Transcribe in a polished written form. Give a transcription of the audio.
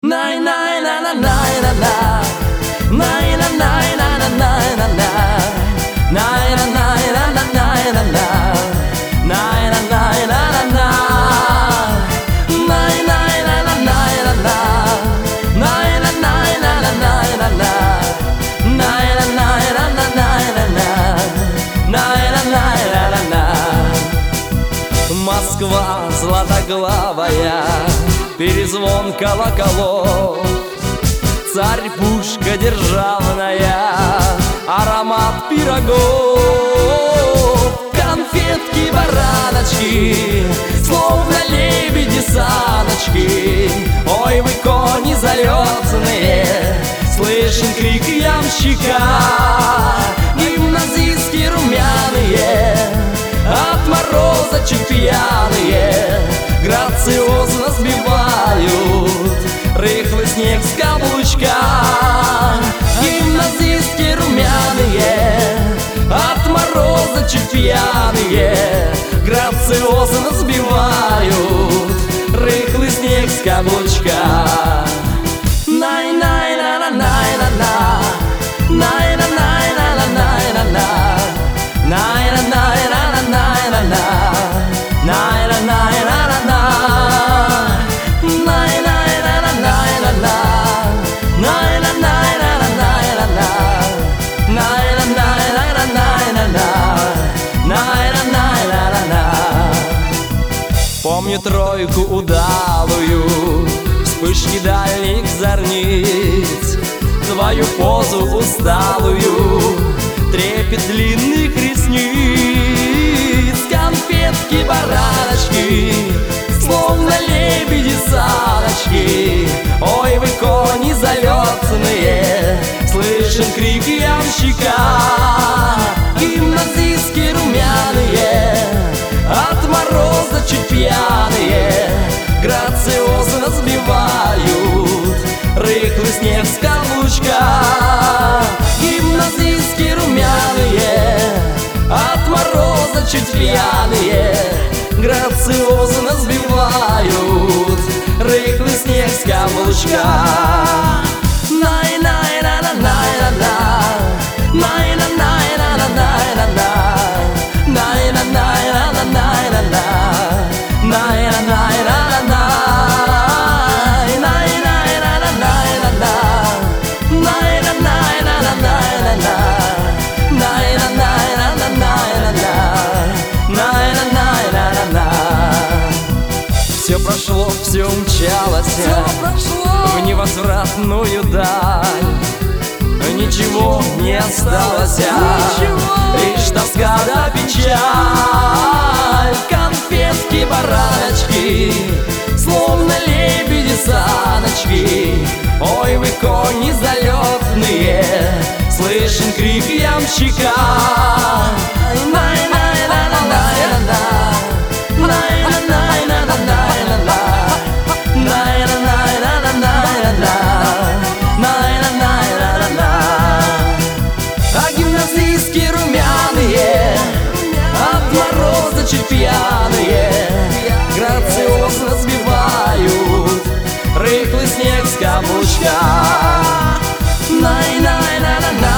Най най на на най на на най на най на на най на на най на най на на най на на най на най на на най най на на най на на най на най на на най на на най на най на на най на на най на най на на. Москва златоглавая, перезвон колоколов, царь-пушка державная, аромат пирогов, конфетки-бараночки, словно лебеди-саночки. Ой, вы кони залетные, слышен крик ямщика, гимназистки румяные, от мороза чуть пьяные, грациозно сбивают рыхлый снег с каблучка. Гимназистки румяные, от мороза чуть пьяные, грациозно сбивают рыхлый снег с каблучка. Най-най-на-на-най-на-на, най-на-най-на-на-най-на-на, най-на-най-на-на-най-на-на, най-на-най-на-на-на, най-на-най-на-на-най-на-на, най-на-най-на-на-най-на-на, най-на-най-на-на-най-на-на, най-на-най-на-на-на. Помню тройку удалую, вспышки дальних зорниц, твою позу усталую, трепет длинных ресниц, конфетки-бараночки, словно лебеди-саночки. Ой, вы кони залетные, слышен крик ямщика. Гимназистки румяные, от мороза чуть пьяные, грациозно сбивают рыхлый снег с каблучка. Гимназистки румяные, от мороза чуть пьяные, грациозно сбивают рыхлый снег с каблучка. Най-най-на-на-най-на-на, най-на-най-на-на-най-на-на, най-на-най-на-на-най-на-на, все прошло, все умчалось в невозвратную даль. Ничего не осталось, лишь тоска да печаль. Конфетки-бараночки, словно лебеди-саночки. Ой, вы кони залетные, слышен крик ямщика. А гимназистки румяные, от мороза чуть пьяные, грациозно сбивают рыхлый снег с каблучка. Най-най-на-на-на.